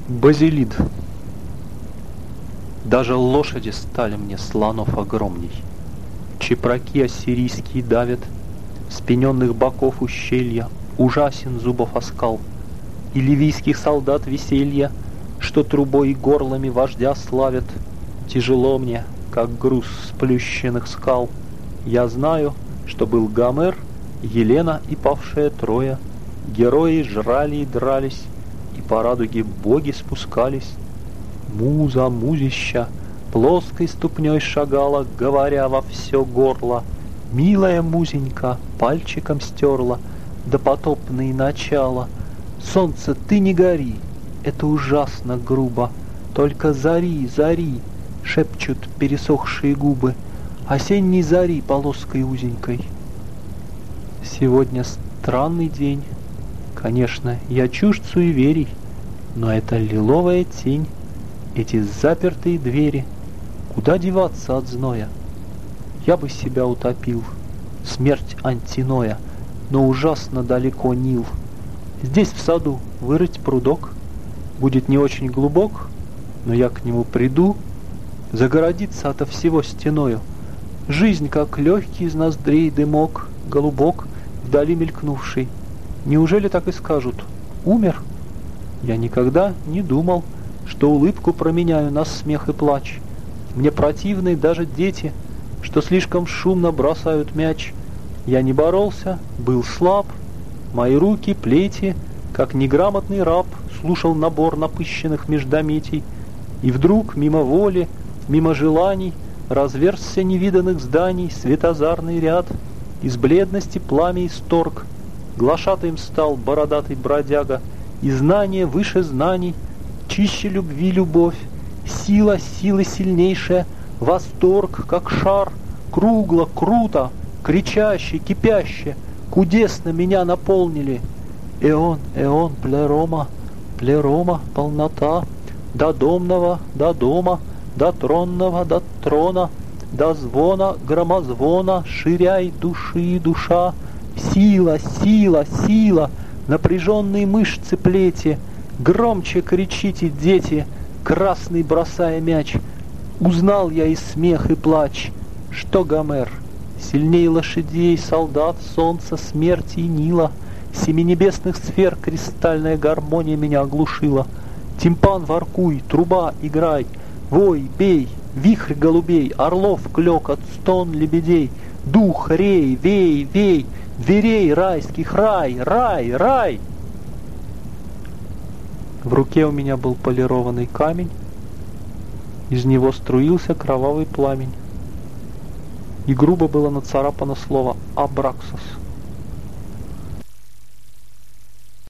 Базилид. Даже лошади стали мне слонов огромней. Чепраки ассирийские давят, спененных боков ущелья, ужасен зубов оскал. И ливийских солдат веселья, что трубой и горлами вождя славят. Тяжело мне, как груз сплющенных скал. Я знаю, что был Гомер, Елена и павшая Троя. Герои жрали и дрались, и по радуге боги спускались. Муза, музища, плоской ступней шагала, говоря во все горло. Милая музенька пальчиком стерла допотопные начала. Солнце, ты не гори, это ужасно грубо. Только зари, зари, шепчут пересохшие губы. Осенней зари полоской узенькой. Сегодня странный день. Конечно, я чужд суеверий, но это лиловая тень, эти запертые двери. Куда деваться от зноя? Я бы себя утопил, смерть Антиноя, но ужасно далеко Нил. Здесь в саду вырыть прудок, будет не очень глубок, но я к нему приду, загородиться ото всего стеною. Жизнь, как легкий из ноздрей дымок, голубок, вдали мелькнувший. Неужели так и скажут? Умер? Я никогда не думал, что улыбку променяю на смех и плач. Мне противны даже дети, что слишком шумно бросают мяч. Я не боролся, был слаб, мои руки, плети, как неграмотный раб, слушал набор напыщенных междометий. И вдруг, мимо воли, мимо желаний, разверзся невиданных зданий светозарный ряд. Из бледности пламя исторг, глашатаем стал бородатый бродяга, и знание выше знаний, чище любви любовь, сила силы сильнейшая, восторг, как шар, кругло, круто, кричаще, кипяще, кудесно меня наполнили. Эон, эон, плерома, плерома, полнота, до домного, до дома, до тронного, до трона, до звона, громозвона, ширяй души душа. Сила, сила, сила, напряженные мышцы плети, громче кричите, дети, красный бросая мяч. Узнал я и смех, и плач, что Гомер, сильней лошадей, солдат, солнца, смерти и Нила. Семи небесных сфер кристальная гармония меня оглушила. Тимпан воркуй, труба играй, вой, бей, вихрь голубей, орлов клёкот, стон лебедей, дух рей, вей, вей, дверей райских, рай, рай, рай. В руке у меня был полированный камень, из него струился кровавый пламень, и грубо было нацарапано слово «Абраксос».